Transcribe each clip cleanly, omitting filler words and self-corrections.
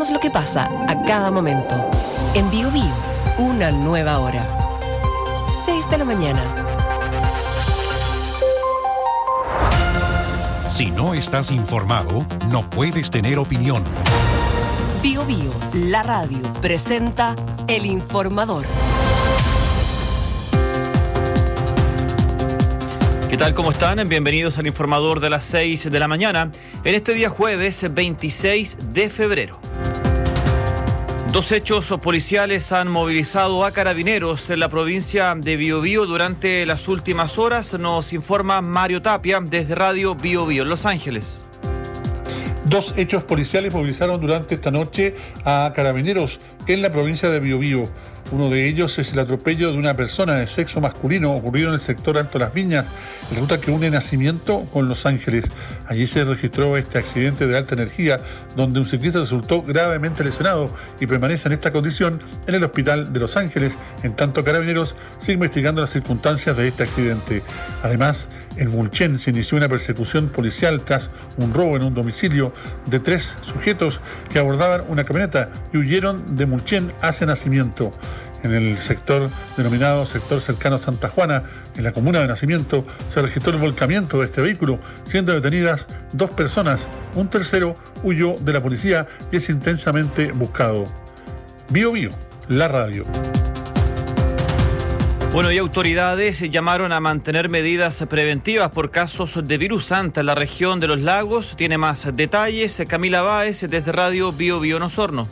contamos lo que pasa a cada momento. En Biobío, una nueva hora. 6 de la mañana. Si no estás informado, no puedes tener opinión. Biobío, la radio, presenta El Informador. ¿Qué tal? ¿Cómo están? Bienvenidos al Informador de las 6 de la mañana, en este día jueves 26 de febrero. Dos hechos policiales han movilizado a carabineros en la provincia de Biobío durante las últimas horas, nos informa Mario Tapia desde Radio Biobío en Los Ángeles. Dos hechos policiales movilizaron durante esta noche a carabineros en la provincia de Biobío. Uno de ellos es el atropello de una persona de sexo masculino ocurrido en el sector Alto Las Viñas, en la ruta que une Nacimiento con Los Ángeles. Allí se registró este accidente de alta energía, donde un ciclista resultó gravemente lesionado y permanece en esta condición en el hospital de Los Ángeles, en tanto Carabineros sigue investigando las circunstancias de este accidente. Además, en Mulchen se inició una persecución policial tras un robo en un domicilio de 3 sujetos que abordaban una camioneta y huyeron de Mulchen hacia Nacimiento. En el sector denominado sector cercano a Santa Juana, en la comuna de Nacimiento, se registró el volcamiento de este vehículo, siendo detenidas 2 personas. Un tercero huyó de la policía y es intensamente buscado. Biobío, la radio. Bueno, y autoridades llamaron a mantener medidas preventivas por casos de virus Anta en la región de Los Lagos. Tiene más detalles Camila Báez desde Radio Biobío en Osorno.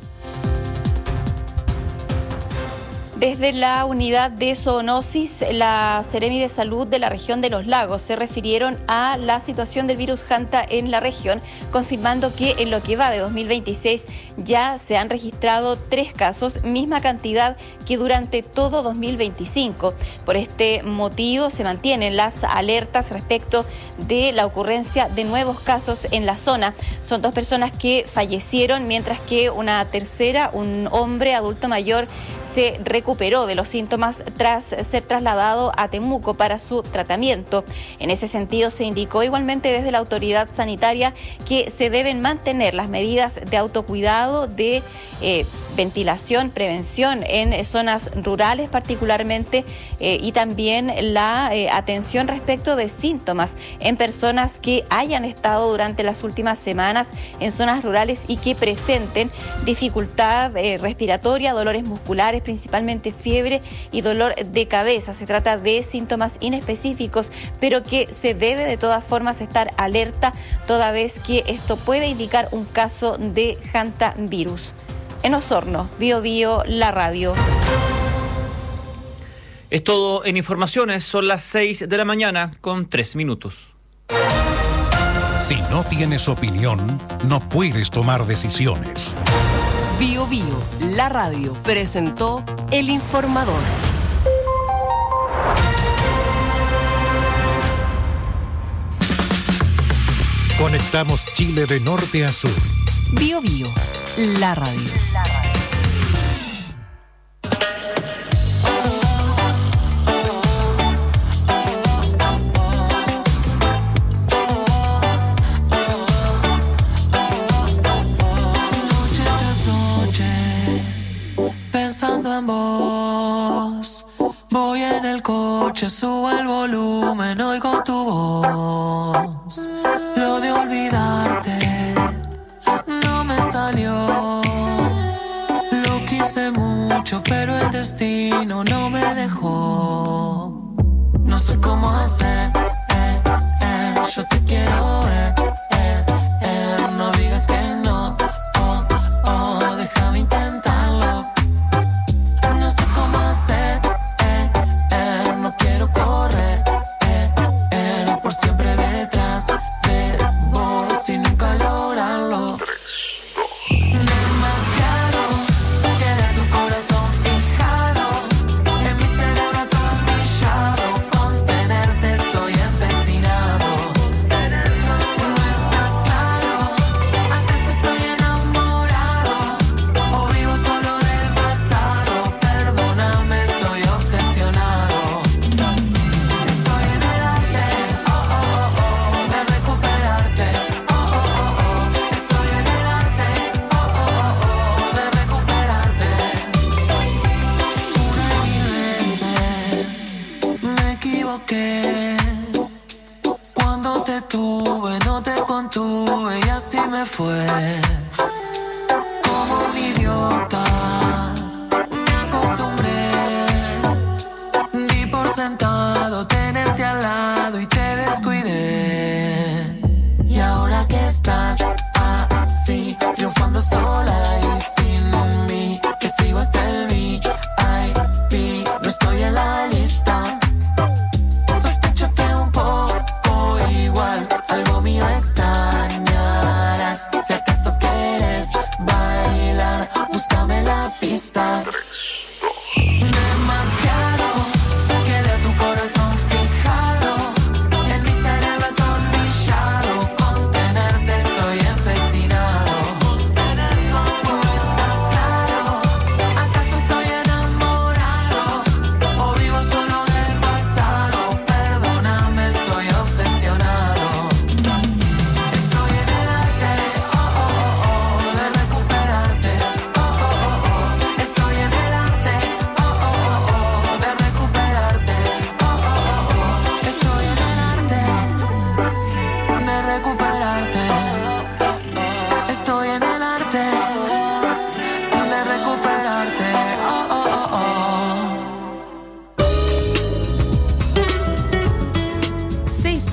Desde la unidad de zoonosis, la Seremi de Salud de la región de Los Lagos se refirieron a la situación del virus Anta en la región, confirmando que en lo que va de 2026 ya se han registrado 3 casos, misma cantidad que durante todo 2025. Por este motivo se mantienen las alertas respecto de la ocurrencia de nuevos casos en la zona. Son 2 personas que fallecieron, mientras que una tercera, un hombre adulto mayor, se recuperó de los síntomas tras ser trasladado a Temuco para su tratamiento. En ese sentido, se indicó igualmente desde la autoridad sanitaria que se deben mantener las medidas de autocuidado, de ventilación, prevención en zonas rurales particularmente, y también la atención respecto de síntomas en personas que hayan estado durante las últimas semanas en zonas rurales y que presenten dificultad respiratoria, dolores musculares, principalmente fiebre y dolor de cabeza. Se trata de síntomas inespecíficos, pero que se debe de todas formas estar alerta, toda vez que esto puede indicar un caso de hantavirus. En Osorno, Biobío, la radio. Es todo en informaciones, son las 6 de la mañana con 3 minutos. Si no tienes opinión, no puedes tomar decisiones. Biobío, la radio, presentó El Informador. Conectamos Chile de norte a sur. Biobío, la radio. Pensando en vos, voy en el coche, subo el volumen, oigo tu voz. Lo de olvidarte no me salió. Lo quise mucho, pero el destino no me dejó. No sé cómo hacer, yo te quiero, no digas que no, déjame intentarlo. No sé cómo hacer, no quiero correr, por siempre detrás de vos y nunca lograrlo. 3, 2. Demasiado, queda tu corazón fijado en mi cerebro atornillado. Contenerte estoy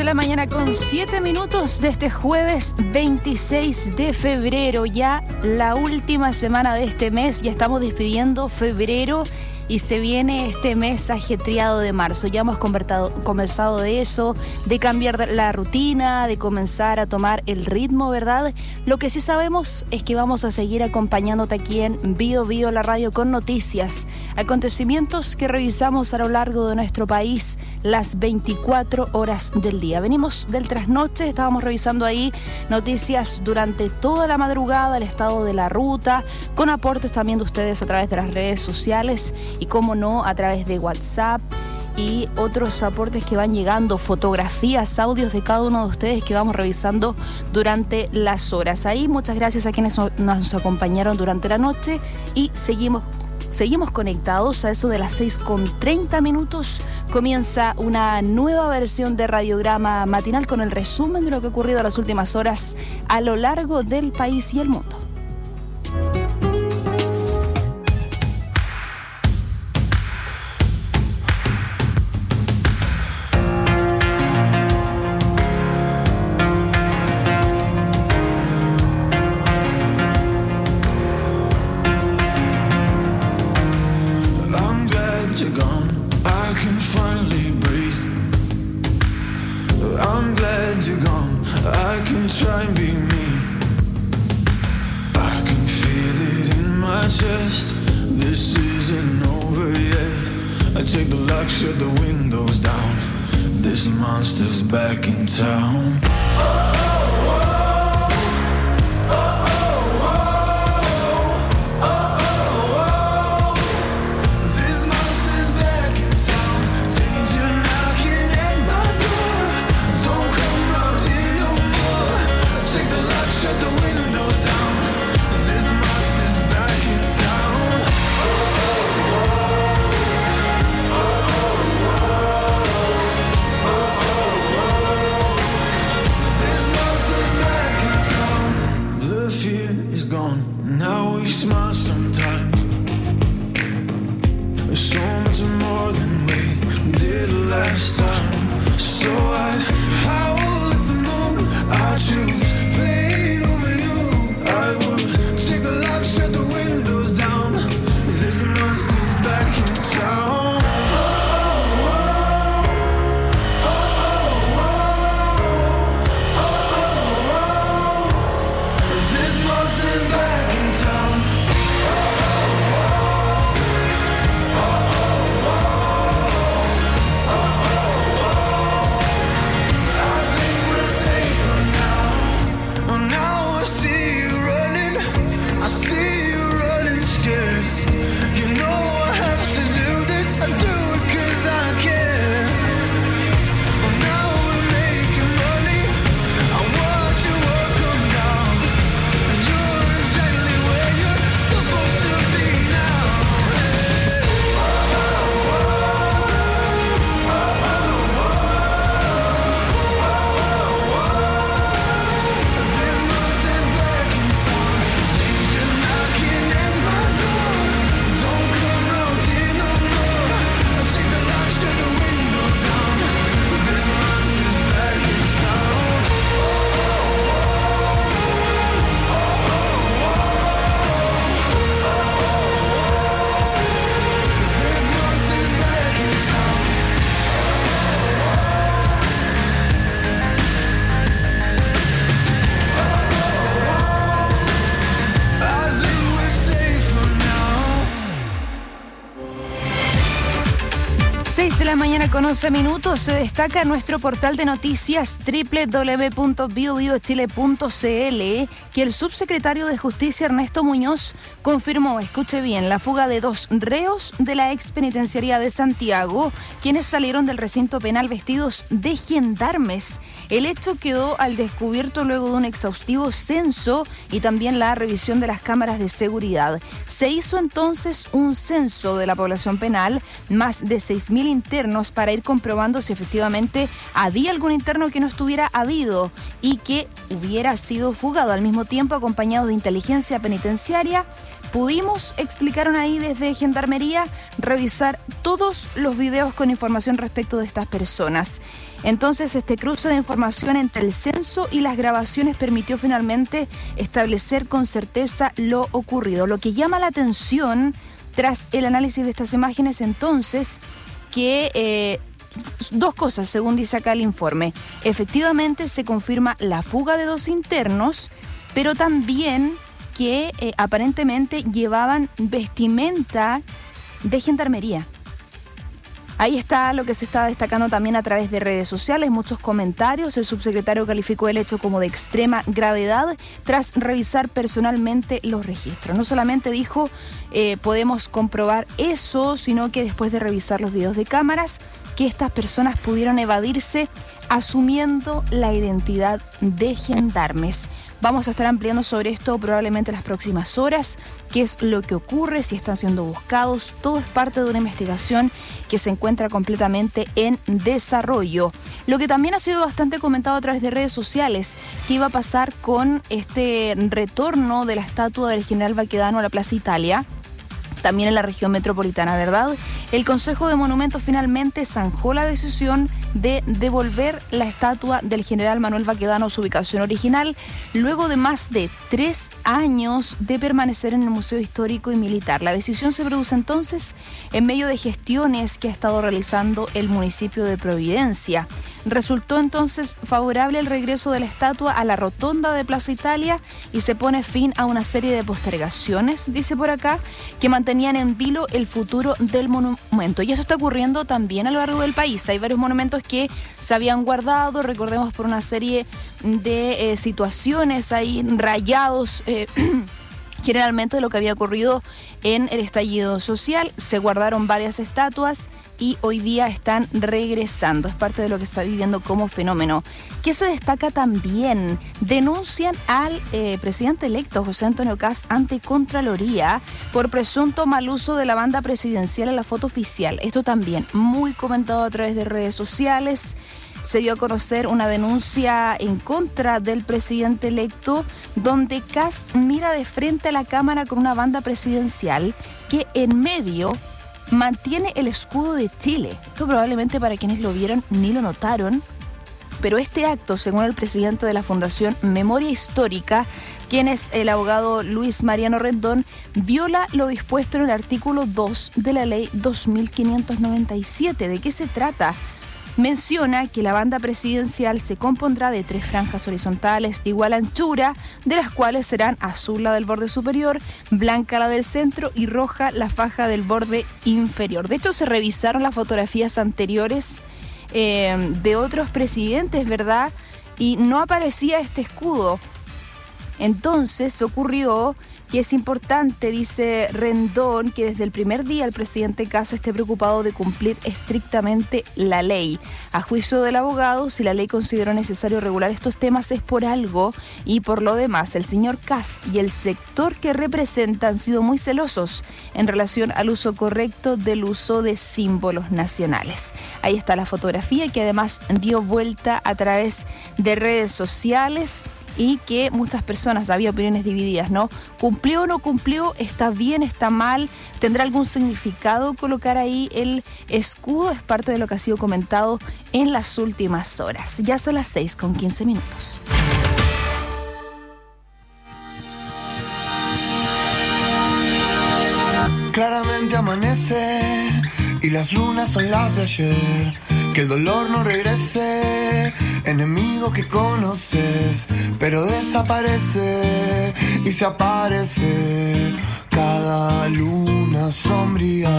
la mañana con 7 minutos de este jueves 26 de febrero, ya la última semana de este mes, ya estamos despidiendo febrero y se viene este mes ajetreado de marzo. Ya hemos conversado de eso, de cambiar la rutina, de comenzar a tomar el ritmo, ¿verdad? Lo que sí sabemos es que vamos a seguir acompañándote aquí en Bio Bio, la radio, con noticias, acontecimientos que revisamos a lo largo de nuestro país las 24 horas del día. Venimos del trasnoche, estábamos revisando ahí noticias durante toda la madrugada, el estado de la ruta, con aportes también de ustedes a través de las redes sociales y, cómo no, a través de WhatsApp y otros aportes que van llegando, fotografías, audios de cada uno de ustedes que vamos revisando durante las horas. Ahí muchas gracias a quienes nos acompañaron durante la noche y seguimos conectados. A eso de las 6:30 comienza una nueva versión de Radiograma Matinal con el resumen de lo que ha ocurrido en las últimas horas a lo largo del país y el mundo. Shut the windows down. This monster's back in town. La mañana con 11 minutos se destaca en nuestro portal de noticias www.biobiochile.cl que el subsecretario de Justicia Ernesto Muñoz confirmó, escuche bien, la fuga de 2 reos de la ex penitenciaría de Santiago, quienes salieron del recinto penal vestidos de gendarmes. El hecho quedó al descubierto luego de un exhaustivo censo y también la revisión de las cámaras de seguridad. Se hizo entonces un censo de la población penal, más de 6.000 internos para ir comprobando si efectivamente había algún interno que no estuviera habido y que hubiera sido fugado. Al mismo tiempo, acompañados de inteligencia penitenciaria, pudimos, explicaron ahí desde Gendarmería, revisar todos los videos con información respecto de estas personas. Entonces, este cruce de información entre el censo y las grabaciones permitió finalmente establecer con certeza lo ocurrido. Lo que llama la atención tras el análisis de estas imágenes, entonces, que dos cosas, según dice acá el informe. Efectivamente, se confirma la fuga de 2 internos, pero también que aparentemente llevaban vestimenta de Gendarmería. Ahí está lo que se está destacando también a través de redes sociales, muchos comentarios. El subsecretario calificó el hecho como de extrema gravedad tras revisar personalmente los registros. No solamente dijo podemos comprobar eso, sino que después de revisar los videos de cámaras, que estas personas pudieron evadirse asumiendo la identidad de gendarmes. Vamos a estar ampliando sobre esto probablemente en las próximas horas, qué es lo que ocurre, si están siendo buscados. Todo es parte de una investigación que se encuentra completamente en desarrollo. Lo que también ha sido bastante comentado a través de redes sociales, qué iba a pasar con este retorno de la estatua del general Baquedano a la Plaza Italia, también en la región metropolitana, ¿verdad? El Consejo de Monumentos finalmente zanjó la decisión de devolver la estatua del general Manuel Baquedano a su ubicación original, luego de más de 3 años de permanecer en el Museo Histórico y Militar. La decisión se produce entonces en medio de gestiones que ha estado realizando el municipio de Providencia. Resultó entonces favorable el regreso de la estatua a la rotonda de Plaza Italia y se pone fin a una serie de postergaciones, dice por acá, que mantenían en vilo el futuro del monumento. Y eso está ocurriendo también a lo largo del país. Hay varios monumentos que se habían guardado, recordemos, por una serie de situaciones ahí rayados, generalmente de lo que había ocurrido en el estallido social. Se guardaron varias estatuas y hoy día están regresando. Es parte de lo que está viviendo como fenómeno. ¿Qué se destaca también? Denuncian al presidente electo José Antonio Kast ante Contraloría por presunto mal uso de la banda presidencial en la foto oficial. Esto también muy comentado a través de redes sociales. Se dio a conocer una denuncia en contra del presidente electo, donde Kast mira de frente a la cámara con una banda presidencial que en medio mantiene el escudo de Chile. Esto probablemente para quienes lo vieron ni lo notaron, pero este acto, según el presidente de la Fundación Memoria Histórica, quien es el abogado Luis Mariano Rendón, viola lo dispuesto en el artículo 2 de la ley 2597. ¿De qué se trata? Menciona que la banda presidencial se compondrá de 3 franjas horizontales de igual anchura, de las cuales serán azul la del borde superior, blanca la del centro y roja la faja del borde inferior. De hecho, se revisaron las fotografías anteriores de otros presidentes, ¿verdad? Y no aparecía este escudo. Entonces ocurrió que es importante, dice Rendón, que desde el primer día el presidente Kast esté preocupado de cumplir estrictamente la ley. A juicio del abogado, si la ley consideró necesario regular estos temas es por algo, y por lo demás el señor Kast y el sector que representa han sido muy celosos en relación al uso correcto del uso de símbolos nacionales. Ahí está la fotografía que además dio vuelta a través de redes sociales y que muchas personas, había opiniones divididas, ¿no? ¿Cumplió o no cumplió? ¿Está bien? ¿Está mal? ¿Tendrá algún significado colocar ahí el escudo? Es parte de lo que ha sido comentado en las últimas horas. Ya son las 6:15. Claramente amanece y las lunas son las de ayer. Que el dolor no regrese, enemigo que conoces, pero desaparece y se aparece cada luna sombría.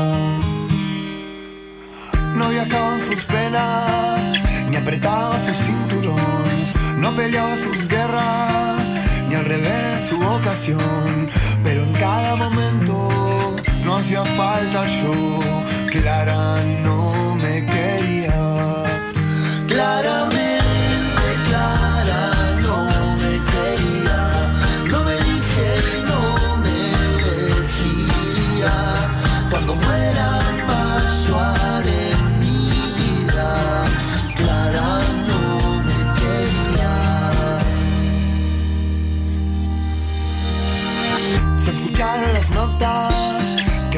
No viajaban sus penas, ni apretaba su cinturón, no peleaba sus guerras, ni al revés su vocación, pero en cada momento no hacía falta yo. Clara no me quería, claramente Clara no me quería, no me elige y no me elegiría. Cuando muera va a llorar en mí.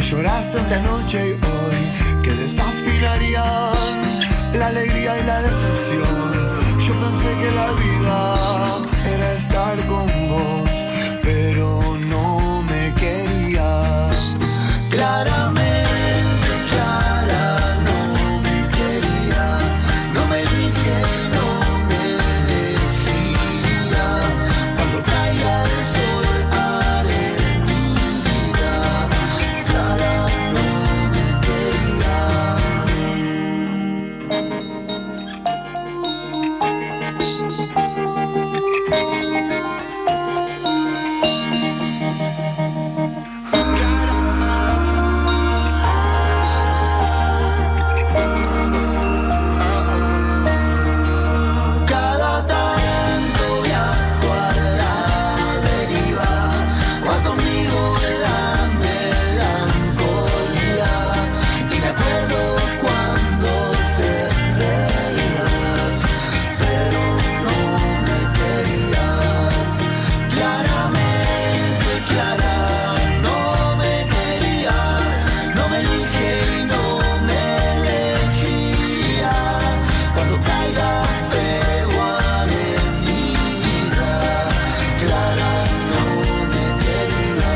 lloraste esta noche y hoy, que desafinarían la alegría y la decepción. Yo pensé que la vida era estar con vos, pero no me querías. Claramente, Clara, no me quería, no me elige, no me elegía. Cuando caiga el sol haré mi vida. Clara, no me quería. Cada tanto viajo a la deriva, va conmigo la melancolía, y me acuerdo cuando te reías, pero no me querías. Claramente, Clara, no me quería, no me elige y no me elegía. Cuando caiga feo haré mi vida. Clara, no me quería.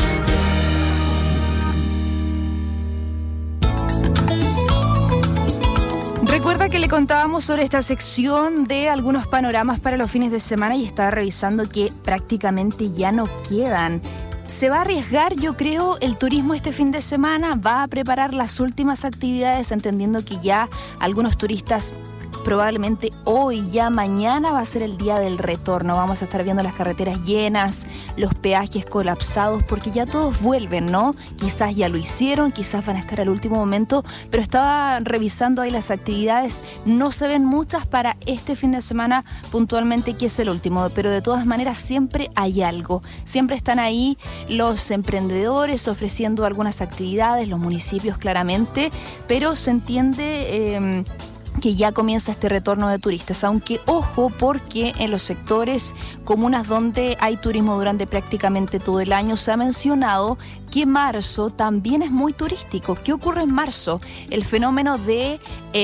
Recuerda que le contábamos sobre esta sección de algunos panoramas para los fines de semana y estaba revisando que prácticamente ya no quedan. Se va a arriesgar, yo creo, el turismo este fin de semana, va a preparar las últimas actividades, entendiendo que ya algunos turistas probablemente hoy, ya mañana va a ser el día del retorno. Vamos a estar viendo las carreteras llenas, los peajes colapsados, porque ya todos vuelven, ¿no? Quizás ya lo hicieron, quizás van a estar al último momento, pero estaba revisando ahí las actividades. No se ven muchas para este fin de semana puntualmente, que es el último, pero de todas maneras siempre hay algo. Siempre están ahí los emprendedores ofreciendo algunas actividades, los municipios claramente, pero se entiende que ya comienza este retorno de turistas, aunque ojo, porque en los sectores, comunas donde hay turismo durante prácticamente todo el año, se ha mencionado que marzo también es muy turístico. ¿Qué ocurre en marzo? El fenómeno de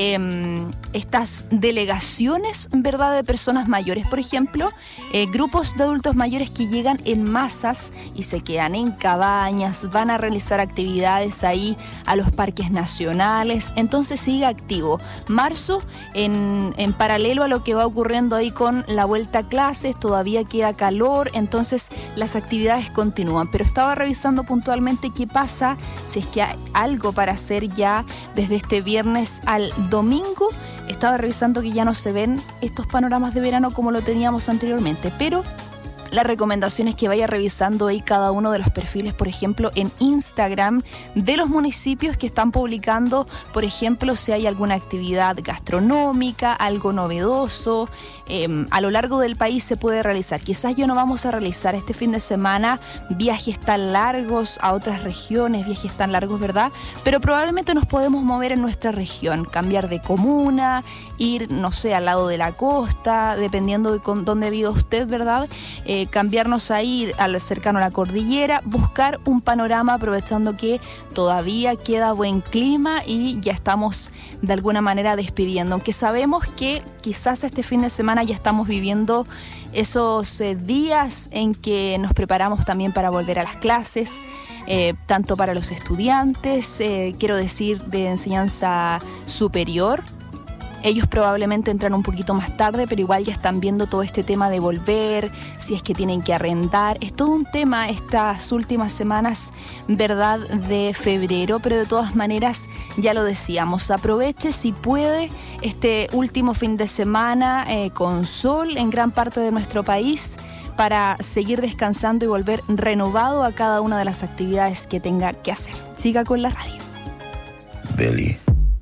estas delegaciones, ¿verdad?, de personas mayores, por ejemplo, grupos de adultos mayores que llegan en masas y se quedan en cabañas, van a realizar actividades ahí a los parques nacionales, entonces sigue activo. Marzo, en paralelo a lo que va ocurriendo ahí con la vuelta a clases, todavía queda calor, entonces las actividades continúan, pero estaba revisando puntualmente qué pasa si es que hay algo para hacer ya desde este viernes al domingo. Estaba revisando que ya no se ven estos panoramas de verano como lo teníamos anteriormente, pero la recomendación es que vaya revisando ahí cada uno de los perfiles, por ejemplo, en Instagram de los municipios que están publicando, por ejemplo, si hay alguna actividad gastronómica, algo novedoso, a lo largo del país se puede realizar. Quizás ya no vamos a realizar este fin de semana viajes tan largos a otras regiones, viajes tan largos, ¿verdad? Pero probablemente nos podemos mover en nuestra región, cambiar de comuna, ir, no sé, al lado de la costa, dependiendo de dónde viva usted, ¿verdad? Cambiarnos a ir al cercano a la cordillera, buscar un panorama aprovechando que todavía queda buen clima y ya estamos de alguna manera despidiendo, aunque sabemos que quizás este fin de semana ya estamos viviendo esos días en que nos preparamos también para volver a las clases, tanto para los estudiantes, quiero decir, de enseñanza superior. Ellos probablemente entran un poquito más tarde, pero igual ya están viendo todo este tema de volver, si es que tienen que arrendar. Es todo un tema estas últimas semanas, ¿verdad?, de febrero, pero de todas maneras, ya lo decíamos, aproveche si puede este último fin de semana con sol en gran parte de nuestro país para seguir descansando y volver renovado a cada una de las actividades que tenga que hacer. Siga con la radio. Billy.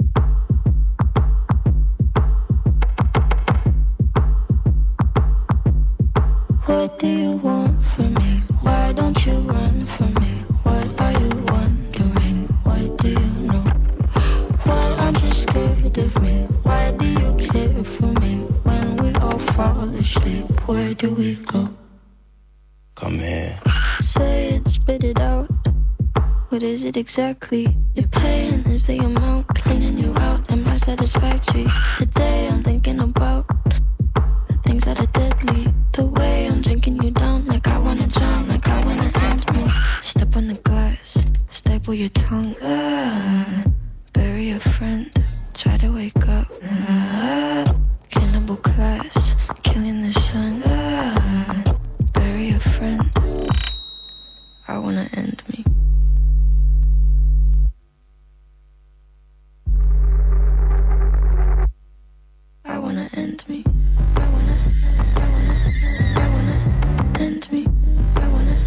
What do you want from me? Why don't you run from me? What are you wondering? What do you know? Why aren't you scared of me? Why do you care for me? When we all fall asleep, where do we go? Come here. Say it, spit it out. what is it exactly you're paying? Is the amount cleaning you out? Am I satisfactory? Today I'm thinking about the things that are deadly. The way I'm drinking you down, like I wanna drown, like I wanna end me. Step on the glass, staple your tongue. Bury a friend, try to wake up. Cannibal class, killing the sun. Bury a friend, I wanna end me. I wanna end me. I wanna end me. I wanna.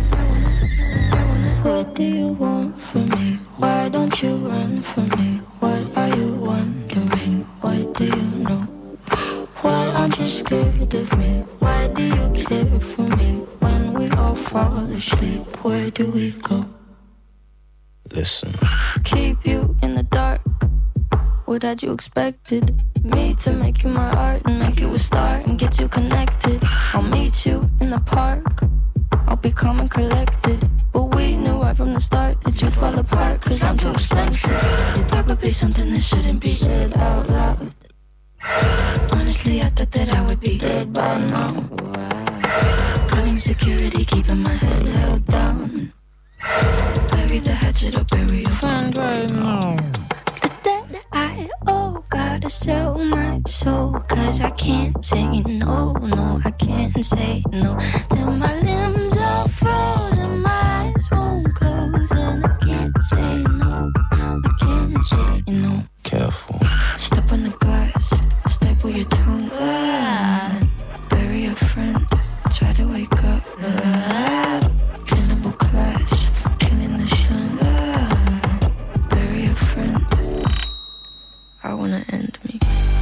What do you want from me? Why don't you run from me? What are you wondering? What do you know? Why aren't you scared of me? Why do you care for me? When we all fall asleep, where do we go? Listen. Keep you in the dark. What had you expected? Me to make you my art and make you a star and get you connected. I'll meet you in the park. I'll be calm and collected. But we knew right from the start that you'd fall apart, cause I'm too expensive. Your type would be something that shouldn't be said out loud. Honestly, I thought that I would be dead by now. Calling security, keeping my head held down. Bury the hatchet or bury your friend right now. The debt I owe, gotta sell my soul, cause I can't say no, no, I can't say no. Then my limbs are frozen, my eyes won't close, and I can't say no, I can't say no. Careful. Step on the glass, staple your tongue. Bury a friend, try to wake up. Cannibal clash, killing the sun. Bury a friend, I wanna end me.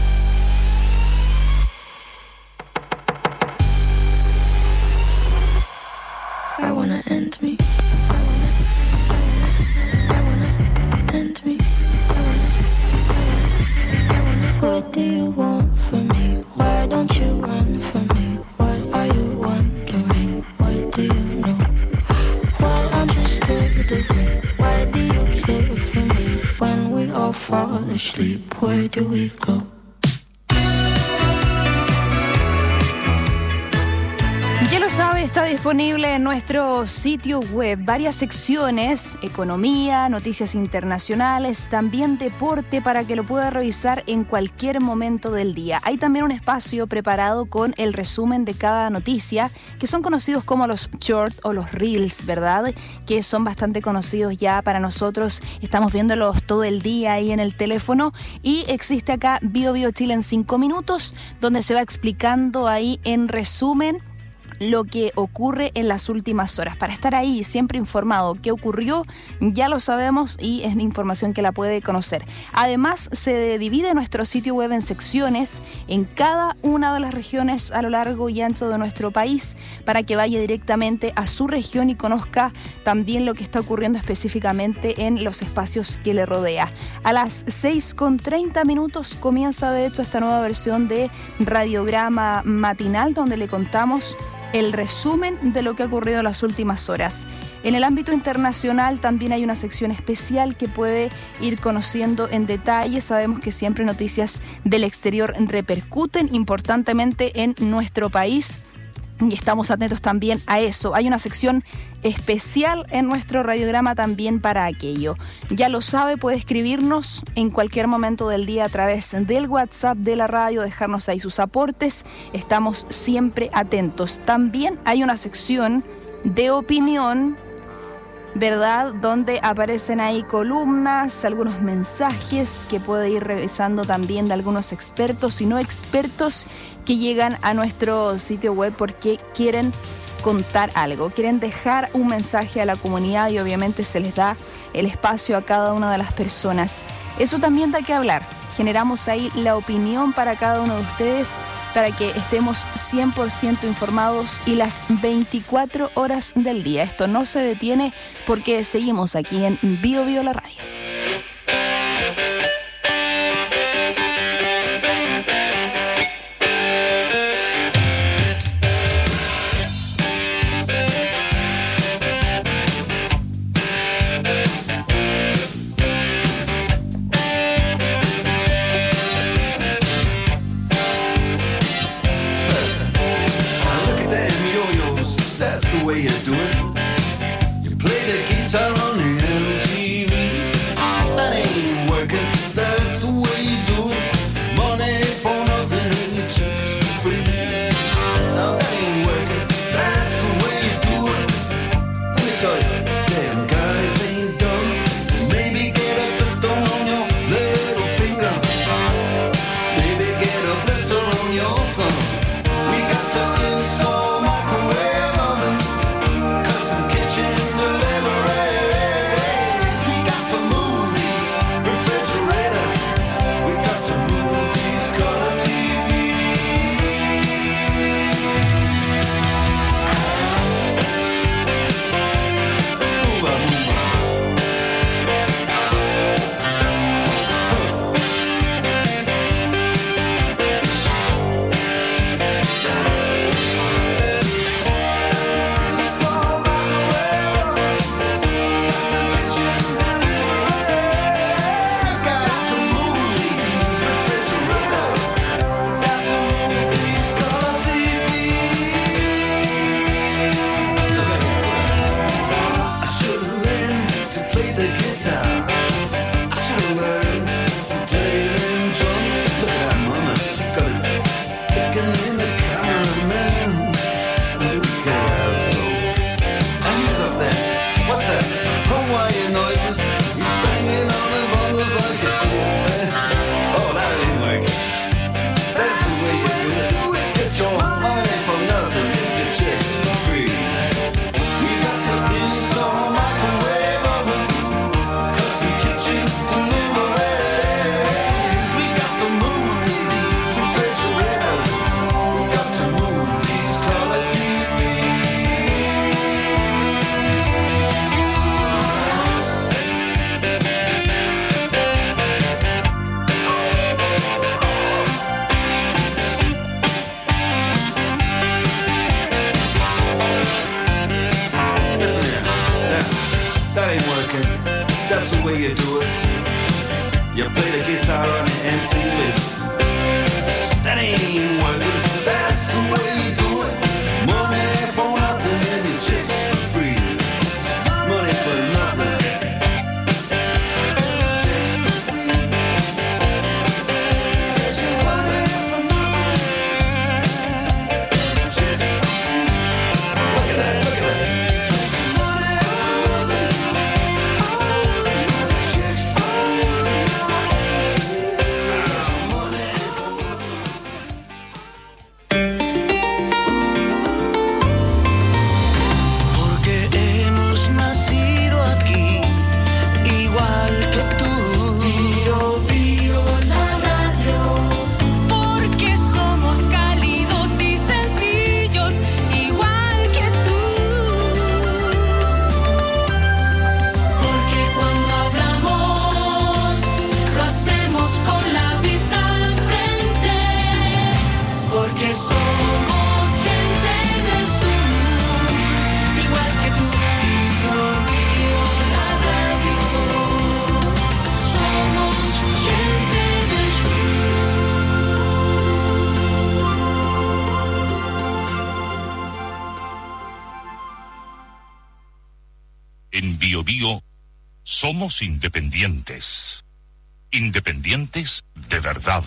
I wanna end me. I wanna end me. What do you want from me? Why don't you run from me? What are you wondering? What do you know? Why aren't you scared of me? Why do you care for me? When we all fall asleep, where do we go? Ya lo sabe, está disponible en nuestro sitio web varias secciones: economía, noticias internacionales, también deporte, para que lo pueda revisar en cualquier momento del día. Hay también un espacio preparado con el resumen de cada noticia, que son conocidos como los short o los reels, ¿verdad? Que son bastante conocidos ya para nosotros. Estamos viéndolos todo el día ahí en el teléfono, y existe acá Bio Bio Chile en 5 minutos, donde se va explicando ahí en resumen lo que ocurre en las últimas horas, para estar ahí siempre informado. ¿Qué ocurrió? Ya lo sabemos y es información que la puede conocer. Además, se divide nuestro sitio web en secciones en cada una de las regiones a lo largo y ancho de nuestro país, para que vaya directamente a su región y conozca también lo que está ocurriendo específicamente en los espacios que le rodea. A las 6:30 comienza de hecho esta nueva versión de Radiograma Matinal, donde le contamos el resumen de lo que ha ocurrido en las últimas horas. En el ámbito internacional también hay una sección especial que puede ir conociendo en detalle. Sabemos que siempre noticias del exterior repercuten importantemente en nuestro país, y estamos atentos también a eso. Hay una sección especial en nuestro radiograma también para aquello. Ya lo sabe, puede escribirnos en cualquier momento del día a través del WhatsApp de la radio, dejarnos ahí sus aportes. Estamos siempre atentos. También hay una sección de opinión, ¿verdad?, donde aparecen ahí columnas, algunos mensajes que puede ir revisando también de algunos expertos y no expertos que llegan a nuestro sitio web porque quieren contar algo, quieren dejar un mensaje a la comunidad, y obviamente se les da el espacio a cada una de las personas. Eso también da que hablar. Generamos ahí la opinión para cada uno de ustedes, para que estemos 100% informados y las 24 horas del día. Esto no se detiene porque seguimos aquí en Bio Bio la Radio. do it. You play the guitar on the MTV. That ain't working, that's the way you do it. Money for nothing and your chicks for free. Money for nothing. Chicks for free. Get your money for nothing. Chicks for free. Look at that, look at that. Money for nothing. Chicks for free. Money for Porque hemos nacido aquí, igual que tú. Bio, bio, la radio. Porque somos cálidos y sencillos, igual que tú. Porque cuando hablamos, lo hacemos con la vista al frente. Porque somos gente del sur, igual que tú. Bio, bio, la radio. Somos gente del En Bio Bio somos independientes. Independientes de verdad.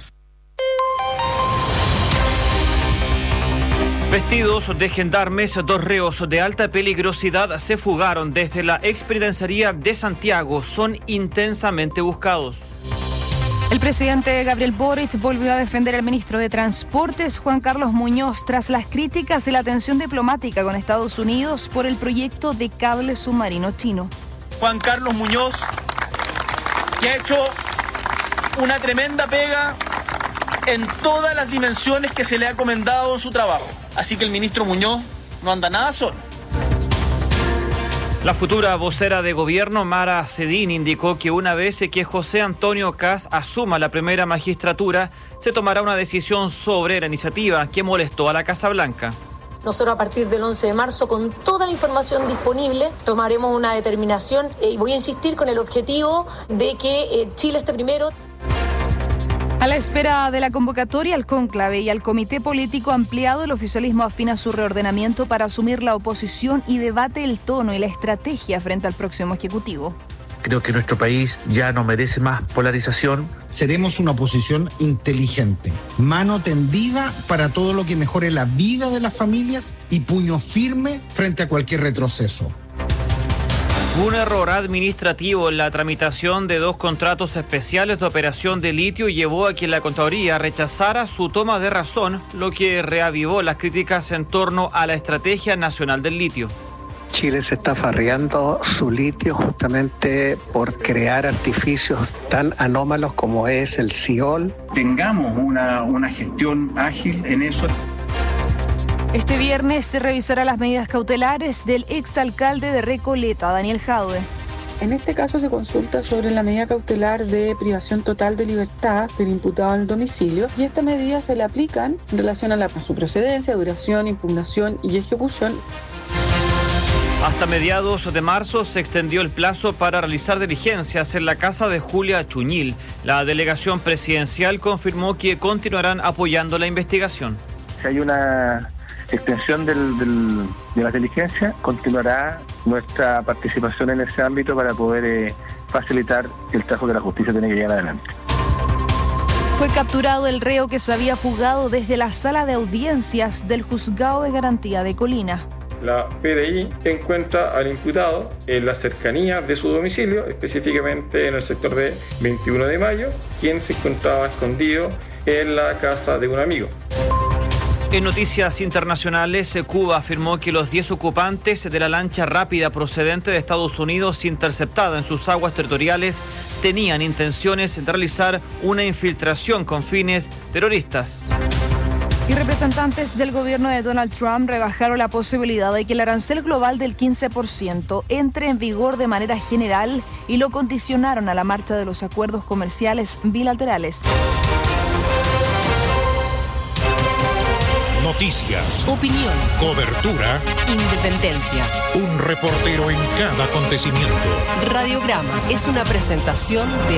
Vestidos de gendarmes, 2 reos de alta peligrosidad se fugaron desde la expenitenciaría de Santiago. Son intensamente buscados. El presidente Gabriel Boric volvió a defender al ministro de Transportes, Juan Carlos Muñoz, tras las críticas y la tensión diplomática con Estados Unidos por el proyecto de cable submarino chino. Juan Carlos Muñoz, que ha hecho una tremenda pega en todas las dimensiones que se le ha encomendado en su trabajo. Así que el ministro Muñoz no anda nada solo. La futura vocera de gobierno, Mara Cedín, indicó que una vez que José Antonio Kast asuma la primera magistratura, se tomará una decisión sobre la iniciativa que molestó a la Casa Blanca. Nosotros a partir del 11 de marzo, con toda la información disponible, tomaremos una determinación y voy a insistir con el objetivo de que Chile esté primero. A la espera de la convocatoria al cónclave y al comité político ampliado, el oficialismo afina su reordenamiento para asumir la oposición y debate el tono y la estrategia frente al próximo ejecutivo. Creo que nuestro país ya no merece más polarización. Seremos una oposición inteligente, mano tendida para todo lo que mejore la vida de las familias y puño firme frente a cualquier retroceso. Un error administrativo en la tramitación de 2 contratos especiales de operación de litio llevó a que la Contraloría rechazara su toma de razón, lo que reavivó las críticas en torno a la Estrategia Nacional del Litio. Chile se está farreando su litio justamente por crear artificios tan anómalos como es el Ciol. Tengamos una gestión ágil en eso. Este viernes se revisará las medidas cautelares del exalcalde de Recoleta, Daniel Jadue. En este caso se consulta sobre la medida cautelar de privación total de libertad del imputado en el domicilio y estas medidas se le aplican en relación a su procedencia, duración, impugnación y ejecución. Hasta mediados de marzo se extendió el plazo para realizar diligencias en la casa de Julia Chuñil. La delegación presidencial confirmó que continuarán apoyando la investigación. Si hay una extensión de las diligencias, continuará nuestra participación en ese ámbito para poder facilitar que el trabajo de la justicia tiene que llegar adelante. Fue capturado el reo que se había fugado desde la sala de audiencias del Juzgado de Garantía de Colina. La PDI encuentra al imputado en la cercanía de su domicilio, específicamente en el sector de 21 de Mayo, quien se encontraba escondido en la casa de un amigo. En noticias internacionales, Cuba afirmó que los 10 ocupantes de la lancha rápida procedente de Estados Unidos interceptada en sus aguas territoriales tenían intenciones de realizar una infiltración con fines terroristas. Y representantes del gobierno de Donald Trump rebajaron la posibilidad de que el arancel global del 15% entre en vigor de manera general y lo condicionaron a la marcha de los acuerdos comerciales bilaterales. Noticias, Opinión, cobertura, independencia. un reportero en cada acontecimiento. Radiograma es una presentación de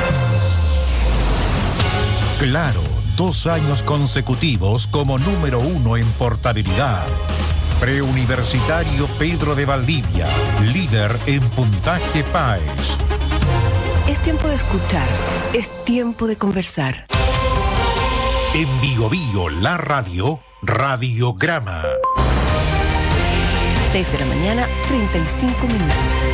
Claro, 2 años consecutivos como número 1 en portabilidad. Preuniversitario Pedro de Valdivia, líder en puntaje PAES. Es tiempo de escuchar, es tiempo de conversar. En Bio Bio, la radio, Radiograma. 6 de la mañana, 35 minutos.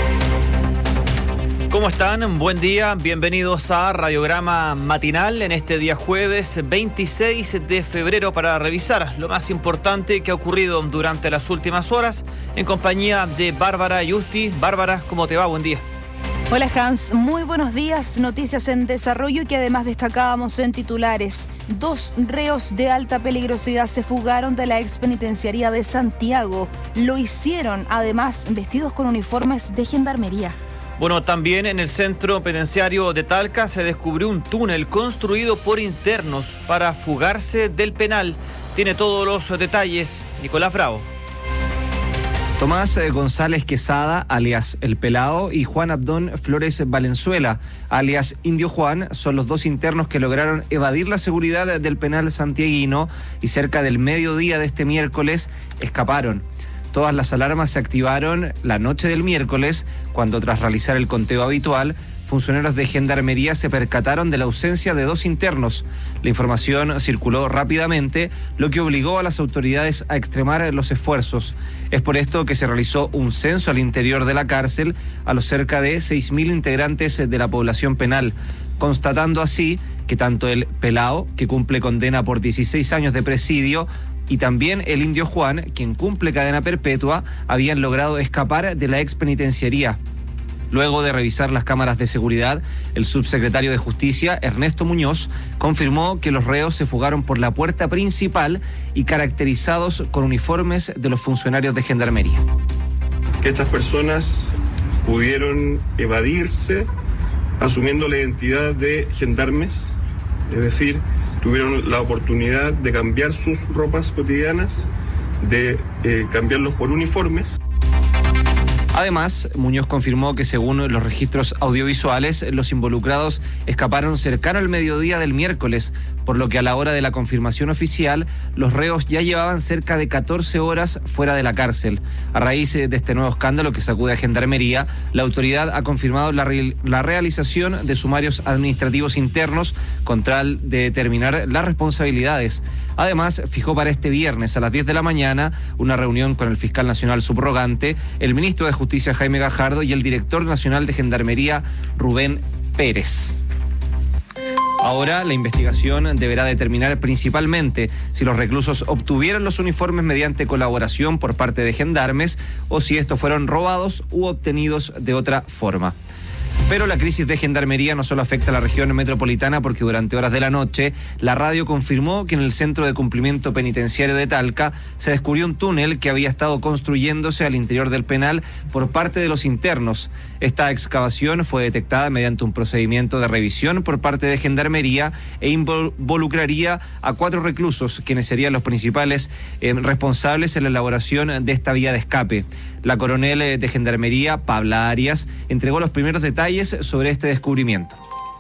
¿Cómo están? Buen día, bienvenidos a Radiograma Matinal en este día jueves 26 de febrero para revisar lo más importante que ha ocurrido durante las últimas horas en compañía de Bárbara Yusti. Bárbara, ¿cómo te va? Buen día. Hola Hans, muy buenos días. Noticias en desarrollo y que además destacábamos en titulares. 2 reos de alta peligrosidad se fugaron de la expenitenciaría de Santiago. Lo hicieron además vestidos con uniformes de gendarmería. Bueno, también en el centro penitenciario de Talca se descubrió un túnel construido por internos para fugarse del penal. Tiene todos los detalles Nicolás Bravo. Tomás González Quesada, alias El Pelao, y Juan Abdón Flores Valenzuela, alias Indio Juan, son los 2 internos que lograron evadir la seguridad del penal santiaguino y cerca del mediodía de este miércoles escaparon. Todas las alarmas se activaron la noche del miércoles, cuando tras realizar el conteo habitual, funcionarios de Gendarmería se percataron de la ausencia de 2 internos. La información circuló rápidamente, lo que obligó a las autoridades a extremar los esfuerzos. Es por esto que se realizó un censo al interior de la cárcel a los cerca de 6.000 integrantes de la población penal, constatando así que tanto el Pelao, que cumple condena por 16 años de presidio, y también el Indio Juan, quien cumple cadena perpetua, habían logrado escapar de la expenitenciaría. Luego de revisar las cámaras de seguridad, el subsecretario de Justicia, Ernesto Muñoz, confirmó que los reos se fugaron por la puerta principal y caracterizados con uniformes de los funcionarios de Gendarmería. Que estas personas pudieron evadirse asumiendo la identidad de gendarmes, es decir, tuvieron la oportunidad de cambiar sus ropas cotidianas, de cambiarlos por uniformes. Además, Muñoz confirmó que según los registros audiovisuales, los involucrados escaparon cercano al mediodía del miércoles, por lo que a la hora de la confirmación oficial, los reos ya llevaban cerca de 14 horas fuera de la cárcel. A raíz de este nuevo escándalo que sacude a Gendarmería, la autoridad ha confirmado la realización de sumarios administrativos internos con tal de determinar las responsabilidades. Además, fijó para este viernes a las 10 de la mañana una reunión con el fiscal nacional subrogante, el ministro de Justicia Jaime Gajardo y el director nacional de Gendarmería Rubén Pérez. Ahora la investigación deberá determinar principalmente si los reclusos obtuvieron los uniformes mediante colaboración por parte de gendarmes o si estos fueron robados u obtenidos de otra forma. Pero la crisis de Gendarmería no solo afecta a la región metropolitana, porque durante horas de la noche la radio confirmó que en el Centro de Cumplimiento Penitenciario de Talca se descubrió un túnel que había estado construyéndose al interior del penal por parte de los internos. Esta excavación fue detectada mediante un procedimiento de revisión por parte de Gendarmería e involucraría a 4 reclusos, quienes serían los principales responsables en la elaboración de esta vía de escape. La coronel de Gendarmería, Pabla Arias, entregó los primeros detalles sobre este descubrimiento.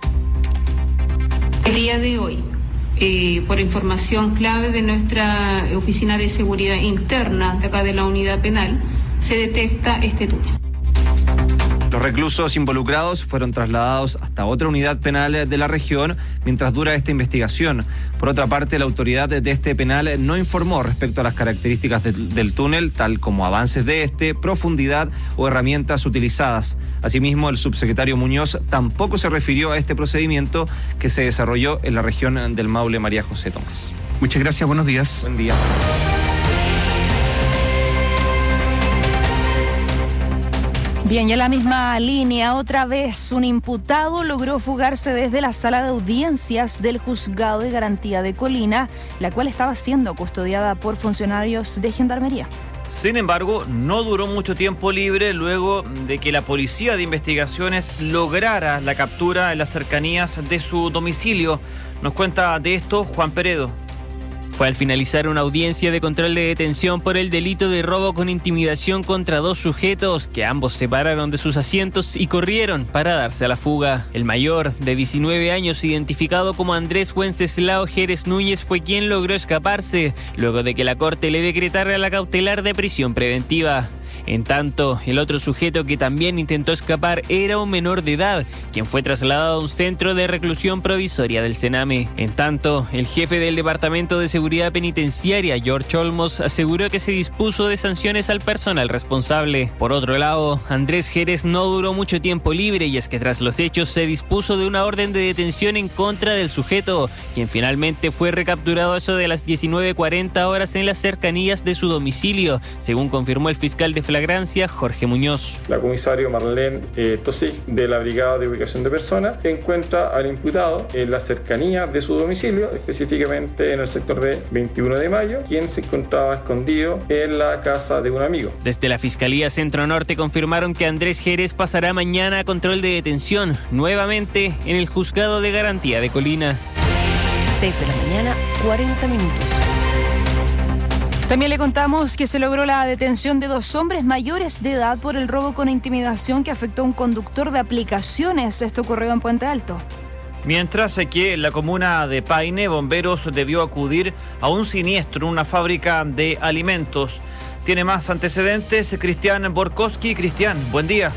El día de hoy, por información clave de nuestra Oficina de Seguridad Interna de acá de la Unidad Penal, se detecta este túnel. Los reclusos involucrados fueron trasladados hasta otra unidad penal de la región mientras dura esta investigación. Por otra parte, la autoridad de este penal no informó respecto a las características del túnel, tal como avances de este, profundidad o herramientas utilizadas. Asimismo, el subsecretario Muñoz tampoco se refirió a este procedimiento que se desarrolló en la región del Maule. María José Tomás. Muchas gracias, buenos días. Buen día. Bien, y en la misma línea, otra vez un imputado logró fugarse desde la sala de audiencias del Juzgado de Garantía de Colina, la cual estaba siendo custodiada por funcionarios de Gendarmería. Sin embargo, no duró mucho tiempo libre luego de que la Policía de Investigaciones lograra la captura en las cercanías de su domicilio. Nos cuenta de esto Juan Peredo. Fue al finalizar una audiencia de control de detención por el delito de robo con intimidación contra 2 sujetos, que ambos se pararon de sus asientos y corrieron para darse a la fuga. El mayor, de 19 años, identificado como Andrés Wenceslao Jerez Núñez, fue quien logró escaparse, luego de que la Corte le decretara la cautelar de prisión preventiva. En tanto, el otro sujeto que también intentó escapar era un menor de edad, quien fue trasladado a un centro de reclusión provisoria del Sename. En tanto, el jefe del Departamento de Seguridad Penitenciaria, George Olmos, aseguró que se dispuso de sanciones al personal responsable. Por otro lado, Andrés Jerez no duró mucho tiempo libre, y es que tras los hechos se dispuso de una orden de detención en contra del sujeto, quien finalmente fue recapturado a eso de las 19:40 horas en las cercanías de su domicilio, según confirmó el fiscal de flagrancia, Jorge Muñoz. La comisario Marlene Tosic, de la Brigada de Ubicación de Personas, encuentra al imputado en la cercanía de su domicilio, específicamente en el sector de 21 de Mayo, quien se encontraba escondido en la casa de un amigo. Desde la Fiscalía Centro Norte confirmaron que Andrés Jerez pasará mañana a control de detención, nuevamente en el Juzgado de Garantía de Colina. 6 de la mañana, 40 minutos. También le contamos que se logró la detención de 2 hombres mayores de edad por el robo con intimidación que afectó a un conductor de aplicaciones. Esto ocurrió en Puente Alto. Mientras que en la comuna de Paine, bomberos debió acudir a un siniestro en una fábrica de alimentos. Tiene más antecedentes Cristian Borkowski. Cristian, buen día.